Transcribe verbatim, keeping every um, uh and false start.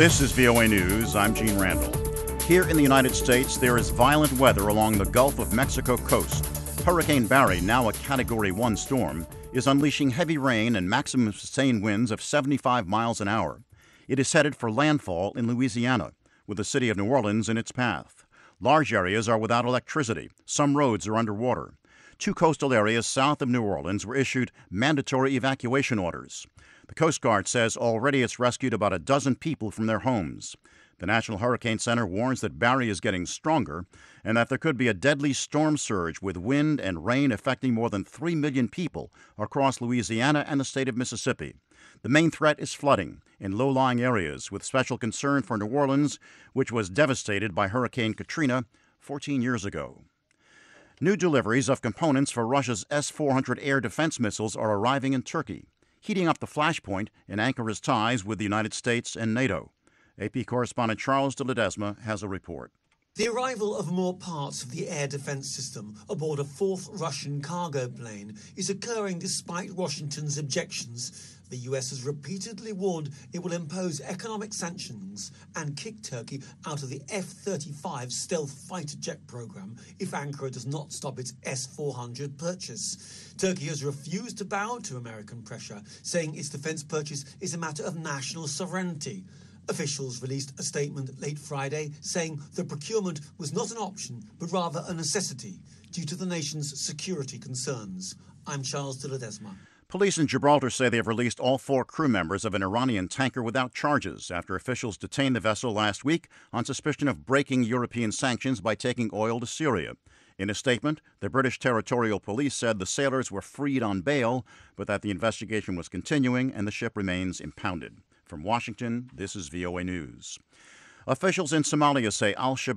This is V O A News. I'm Gene Randall. Here in the United States, there is violent weather along the Gulf of Mexico coast. Hurricane Barry, now a Category one storm, is unleashing heavy rain and maximum sustained winds of seventy-five miles an hour. It is headed for landfall in Louisiana, with the city of New Orleans in its path. Large areas are without electricity. Some roads are underwater. Two coastal areas south of New Orleans were issued mandatory evacuation orders. The Coast Guard says already it's rescued about a dozen people from their homes. The National Hurricane Center warns that Barry is getting stronger and that there could be a deadly storm surge with wind and rain affecting more than three million people across Louisiana and the state of Mississippi. The main threat is flooding in low-lying areas, with special concern for New Orleans, which was devastated by Hurricane Katrina fourteen years ago. New deliveries of components for Russia's S four hundred air defense missiles are arriving in Turkey, heating up the flashpoint in Ankara's ties with the United States and NATO. A P correspondent Charles de Ledesma has a report. The arrival of more parts of the air defense system aboard a fourth Russian cargo plane is occurring despite Washington's objections. The U S has repeatedly warned it will impose economic sanctions and kick Turkey out of the F thirty-five stealth fighter jet program if Ankara does not stop its S four hundred purchase. Turkey has refused to bow to American pressure, saying its defense purchase is a matter of national sovereignty. Officials released a statement late Friday saying the procurement was not an option, but rather a necessity due to the nation's security concerns. I'm Charles de Ledesma. Police in Gibraltar say they have released all four crew members of an Iranian tanker without charges after officials detained the vessel last week on suspicion of breaking European sanctions by taking oil to Syria. In a statement, the British Territorial Police said the sailors were freed on bail, but that the investigation was continuing and the ship remains impounded. From Washington, this is V O A News. Officials in Somalia say al-Shabaab